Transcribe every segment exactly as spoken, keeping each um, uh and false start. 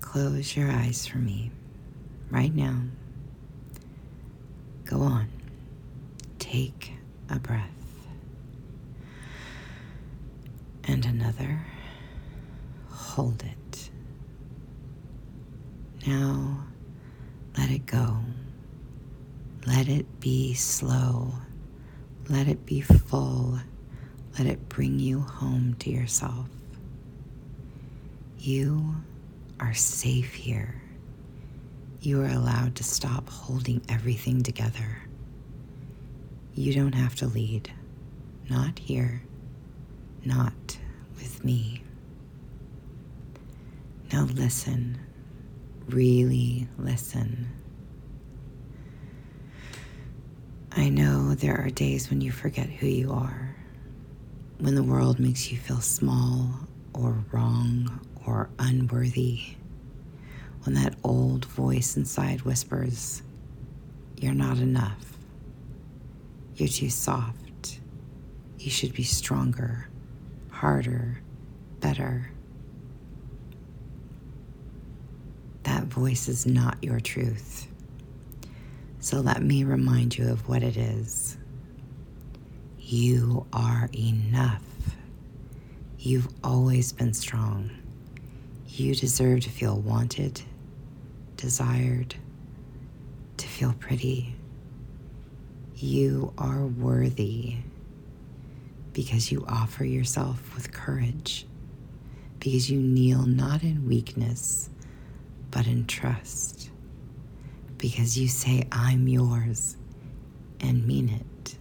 close your eyes for me right now. Go on. Take a breath. And another. Hold it. Now, let it go. Let it be slow. Let it be full. Let it bring you home to yourself. You are safe here. You are allowed to stop holding everything together. You don't have to lead. Not here. Not with me. Now listen. Really listen. I know there are days when you forget who you are, when the world makes you feel small or wrong or unworthy, when that old voice inside whispers, "You're not enough. You're too soft. You should be stronger, harder, better." That voice is not your truth. So let me remind you of what it is. You are enough. You've always been strong. You deserve to feel wanted, desired, to feel pretty. You are worthy because you offer yourself with courage, because you kneel not in weakness, but in trust, because you say, "I'm yours," and mean it.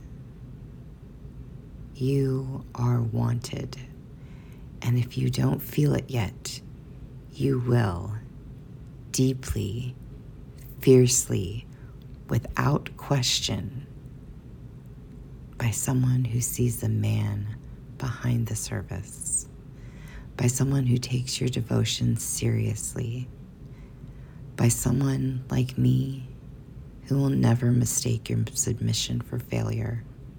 You are wanted, and if you don't feel it yet, you will, deeply, fiercely, without question, by someone who sees the man behind the service, by someone who takes your devotion seriously, by someone like me who will never mistake your submission for failure.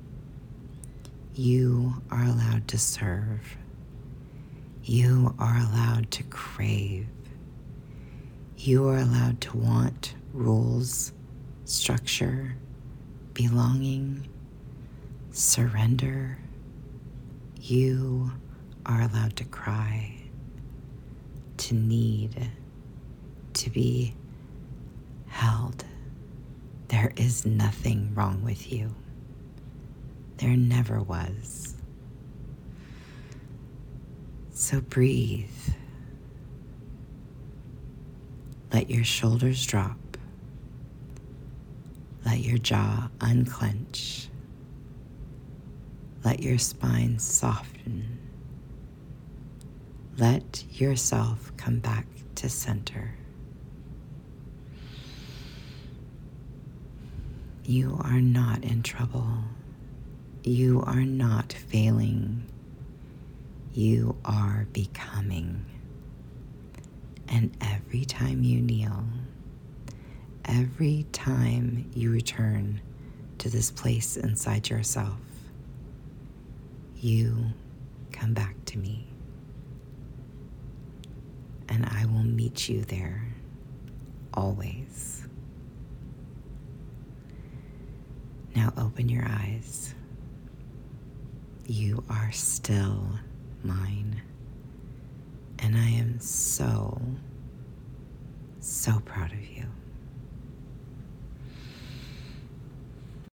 You are allowed to serve. You are allowed to crave. You are allowed to want rules, structure, belonging, surrender. You are allowed to cry, to need, to be held. There is nothing wrong with you. There never was. So breathe. Let your shoulders drop. Let your jaw unclench. Let your spine soften. Let yourself come back to center. You are not in trouble. You are not failing. You are becoming. And every time you kneel, every time you return to this place inside yourself, you come back to me. And I will meet you there, always. Now open your eyes. You are still mine. And I am so, so proud of you.